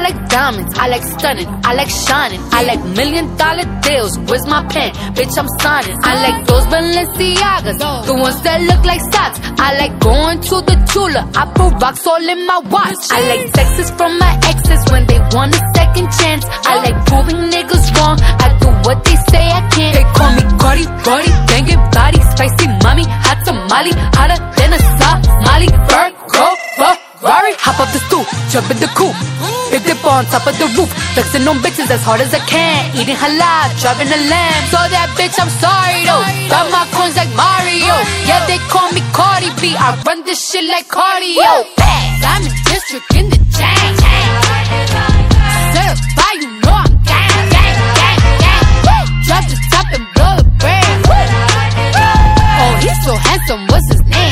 like diamonds, I like stunning, I like shining, I like $1 million deals. Where's my pen? Bitch, I'm signing. I like those Balenciagas, the ones that look like socks. I like going to the Tula, I put rocks all in my watch. I like texts from my exes when they want a second chance. I like proving niggas wrong, I do what they say I can't. They call me Cardi, Brody, banging body, spicy mommy, hot tamale, hotter than a Somali. Virgo, Ferrari, hop up the stoop, jump in the coupe, big dip on top of the roof, flexing on bitches as hard as I can, eating halal, driving a lamb. So that bitch, I'm sorry though, got my coins like Mario. Yeah, they call me Cardi B, I run this shit like cardio. I'm in district in the chain. Certified, you know I'm gang, gang, gang, gang. Drop the top and blow the brand. Oh, he's so handsome, what's his name?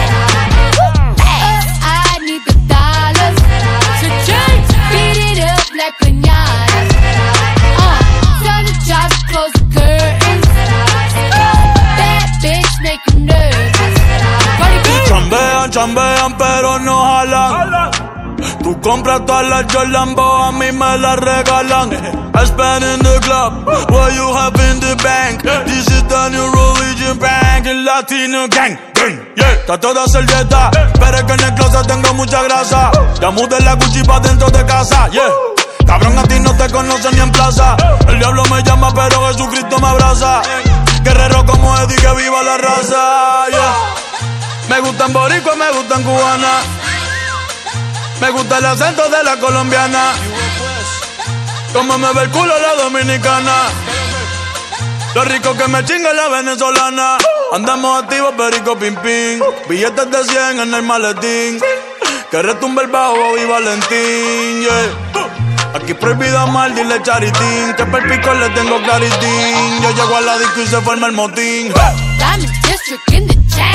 I need the dollars to change. Beat it up like piñatas. Tell the job to close the curtains. Bad bitch make you nervous. Chambean, chambean, pero no jalan. Tú compras todas las Jordan, a mí me las regalan. I spend in the club, what you have in the bank. This is the new religion bank, el Latino gang. Yeah, trato de hacer dieta, pero es que en el closet tengo mucha grasa. Ya mudé la Gucci pa' dentro de casa, yeah. Cabrón, a ti no te conocen ni en plaza. El diablo me llama, pero Jesucristo me abraza. Guerrero como Eddie, que viva la raza, yeah. Me gustan boricua, me gustan cubana. Me gusta el acento de la colombiana. Como me ve el culo la dominicana. Lo rico que me chinga la venezolana. Andamos activos, perico, pim, pim. Billetes de 100 en el maletín. Que retumbe el bajo y Valentín, yeah. Aquí prohibido amar, dile charitín. Que per pico le tengo claritín. Yo llego a la disco y se forma el motín. Diamond District in the chain.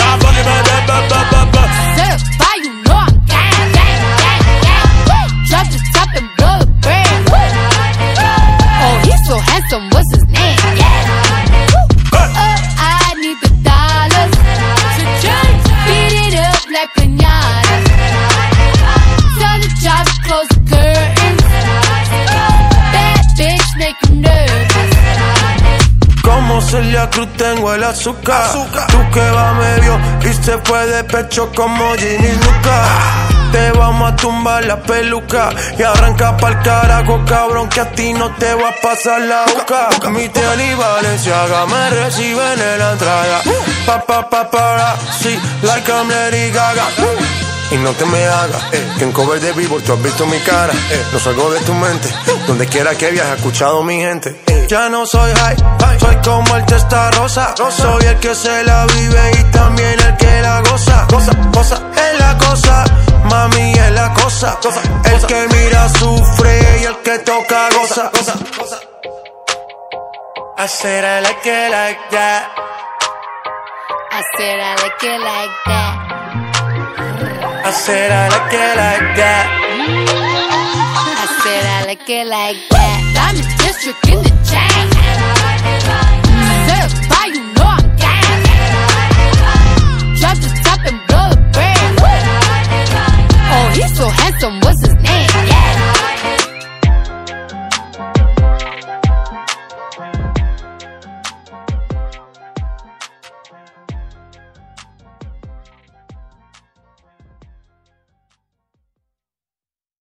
Certified, you know I'm gang, gang, gang, gang. Drop the top and blow the brand. Oh, he's so handsome, what's his name? I need the dollars to change. Beat it up like piñatas. Tell the job to close the curtains. Bad bitch make you nervous. Como Celia Cruz tengo el azúcar. Tú que va medio y se fue de pecho como Ginny Luca. Te vamos a tumbar la peluca y arranca pa'l carajo, cabrón, que a ti no te va a pasar la boca. Mi tele y Valenciaga me reciben en la entrada. Para, sí, like I'm Lady Gaga. Y no te me hagas, que en cover de Billboard tú has visto mi cara. No salgo de tu mente, donde quiera que viajes, he escuchado mi gente. Ya no soy high, soy como el Testa Rosa. Soy el que se la vive y también el que la goza. Cosa es la cosa, mami es la cosa. El que mira sufre y el que toca goza. I said I like it like that. I said I like it like that. I said I like it like that. I said I like it like that. Diamond District in the chain. Certified, you know I'm gang. Drop the top and blow the brand. Oh, he's so handsome, what's his